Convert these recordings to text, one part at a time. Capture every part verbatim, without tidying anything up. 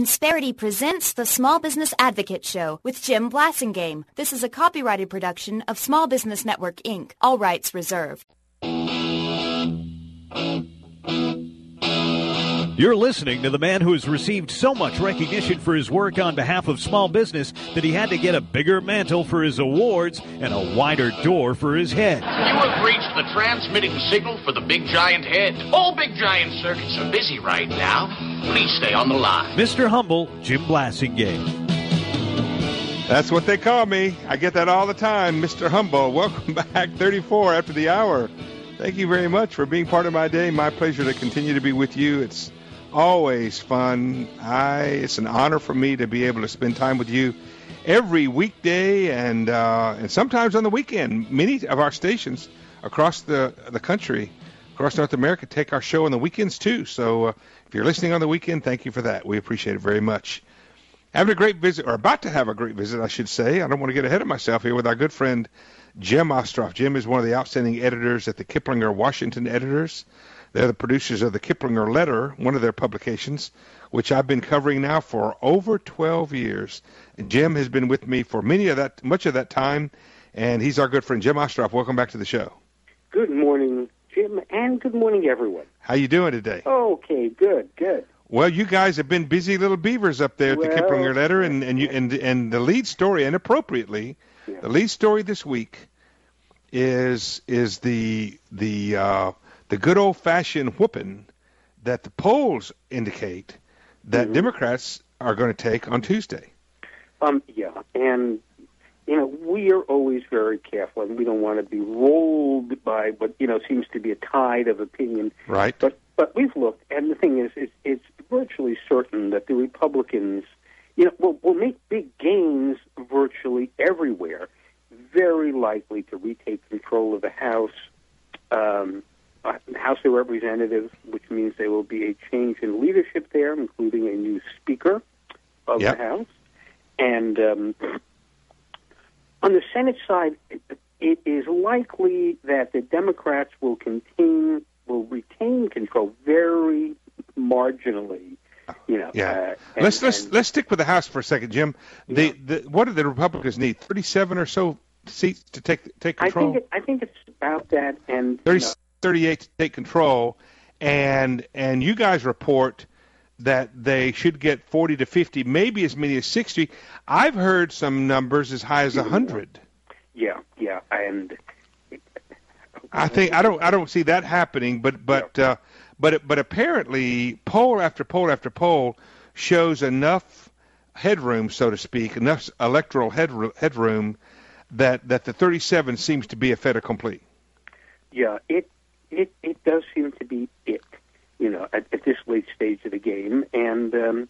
Insperity presents the Small Business Advocate Show with Jim Blasingame. This is a copyrighted production of Small Business Network, Incorporated. All rights reserved. You're listening to the man who has received so much recognition for his work on behalf of small business that he had to get a bigger mantle for his awards and a wider door for his head. You have reached the transmitting signal for the Big Giant Head. All Big Giant circuits are busy right now. Please stay on the line. Mister Humble, Jim Blasingame. That's what they call me. I get that all the time, Mister Humble. Welcome back, thirty-four after the hour. Thank you very much for being part of my day. My pleasure to continue to be with you. It's always fun. I, it's an honor for me to be able to spend time with you every weekday and uh, and sometimes on the weekend. Many of our stations across the the country, across North America, take our show on the weekends too. So uh, if you're listening on the weekend, thank you for that. We appreciate it very much. Having a great visit, or about to have a great visit, I should say. I don't want to get ahead of myself here with our good friend Jim Ostroff. Jim is one of the outstanding editors at the Kiplinger Washington Editors. They're the producers of the Kiplinger Letter, one of their publications, which I've been covering now for over twelve years. And Jim has been with me for many of that, much of that time, and he's our good friend. Jim Ostroff, welcome back to the show. Good morning, Jim, and good morning, everyone. How you doing today? Okay, good, good. Well, you guys have been busy little beavers up there at well, the Kiplinger Letter, and and, you, and and the lead story, and appropriately, yeah. the lead story this week is is the the uh, the good old-fashioned whooping that the polls indicate that mm-hmm. Democrats are going to take on Tuesday. Um, yeah, and, you know, we are always very careful, and we don't want to be rolled by what, you know, seems to be a tide of opinion. Right. But but we've looked, and the thing is, it's, it's virtually certain that the Republicans, you know, will, will make big gains virtually everywhere, very likely to retake control of the House, um, Uh, House of Representatives, which means there will be a change in leadership there, including a new Speaker of yep. the House. And um, on the Senate side, it, it is likely that the Democrats will contain, will retain control very marginally. You know, yeah. Uh, and, let's let's and, let's stick with the House for a second, Jim. The, yeah. the what do the Republicans need? thirty-seven or so seats to take take control. I think it, I think it's about that, and thirty. You know, thirty-eight to take control, and and you guys report that they should get forty to fifty, maybe as many as sixty. I've heard some numbers as high as one hundred. Yeah, yeah, and I think I don't I don't see that happening, but but uh, but but apparently poll after poll after poll shows enough headroom, so to speak, enough electoral headroom, headroom that that the thirty-seven seems to be a fait accompli. Yeah, it. It it does seem to be it, you know, at, at this late stage of the game, and um,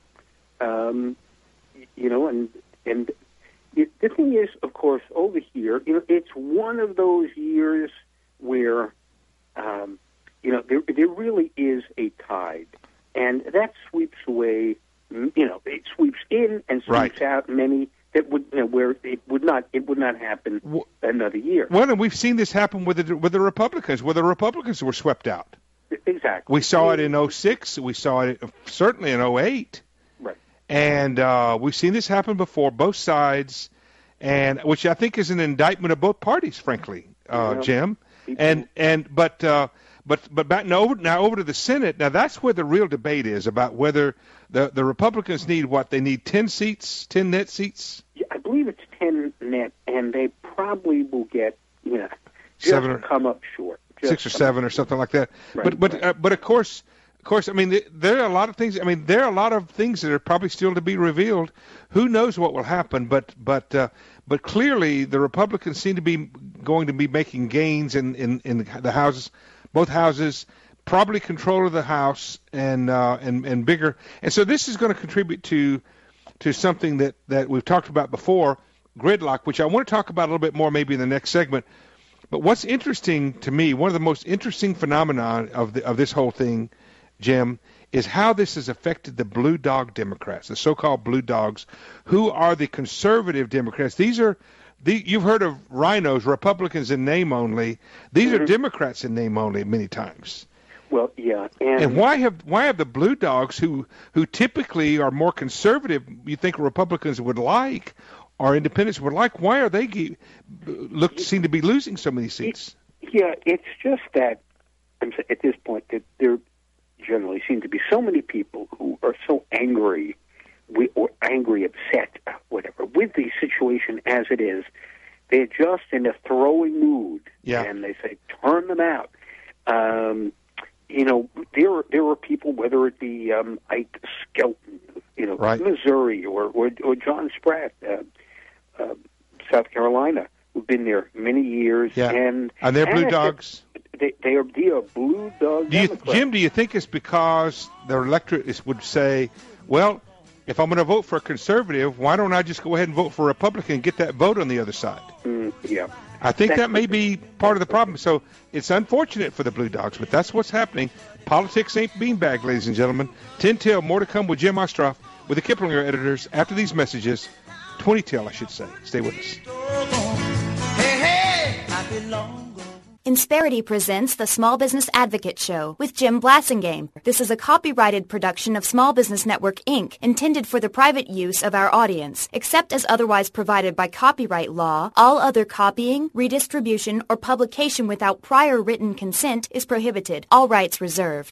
um, you know, and and it, the thing is, of course, over here, you know, it's one of those years where, um, you know, there there really is a tide, and that sweeps away, you know, it sweeps in and sweeps right. out many. That would, you know, where it would not, it would not happen another year. Well, and we've seen this happen with the with the Republicans, where the Republicans were swept out. Exactly. We saw it in oh six. We saw it certainly in oh eight. Right. And uh, we've seen this happen before, both sides, and which I think is an indictment of both parties, frankly, uh, yeah. Jim. And and but uh, but but back now over, now over to the Senate. Now that's where the real debate is about whether the the Republicans need what they need ten seats, ten net seats. Yeah, I believe it's ten net, and they probably will get you know just seven or, come up short, just six or seven or something like that. Right, but but right. uh, but of course. Of course, I mean, there are a lot of things. I mean, there are a lot of things that are probably still to be revealed. Who knows what will happen? But but uh, but clearly, the Republicans seem to be going to be making gains in, in, in the houses, both houses, probably control of the House and uh, and and bigger. And so this is going to contribute to to something that, that we've talked about before, gridlock, which I want to talk about a little bit more maybe in the next segment. But what's interesting to me, one of the most interesting phenomena of the, of this whole thing, Jim, is how this has affected the blue dog Democrats, the so-called blue dogs, who are the conservative Democrats. These are, the, you've heard of rhinos, Republicans in name only. These mm-hmm. are Democrats in name only many times. Well, yeah, and, and why have why have the Blue Dogs, who who typically are more conservative, you think Republicans would like, or independents would like, why are they look seem to be losing so many seats? Yeah, it's just that I'm at this point that there generally seem to be so many people who are so angry, or angry, upset, whatever, with the situation as it is. They're just in a throwing mood, yeah. and they say, turn them out. Um, you know, there there are people, whether it be um, Ike Skelton, you know, right. Missouri, or, or or John Spratt, uh, uh, South Carolina, who've been there many years, yeah. and and they're Blue and Dogs. They, they are they are Blue Dog do you, Democrats. Jim, do you think it's because their electorate is, would say, well, if I'm going to vote for a conservative, why don't I just go ahead and vote for a Republican and get that vote on the other side? Mm, yeah. I think That's that may be part of the problem. So it's unfortunate for the Blue Dogs, but that's what's happening. Politics ain't beanbag, ladies and gentlemen. ten till, more to come with Jim Ostroff with the Kiplinger editors after these messages. twenty till, I should say. Stay with us. Hey, hey, I belong. Insperity presents the Small Business Advocate Show with Jim Blasingame. This is a copyrighted production of Small Business Network, Incorporated, intended for the private use of our audience. Except as otherwise provided by copyright law, all other copying, redistribution, or publication without prior written consent is prohibited. All rights reserved.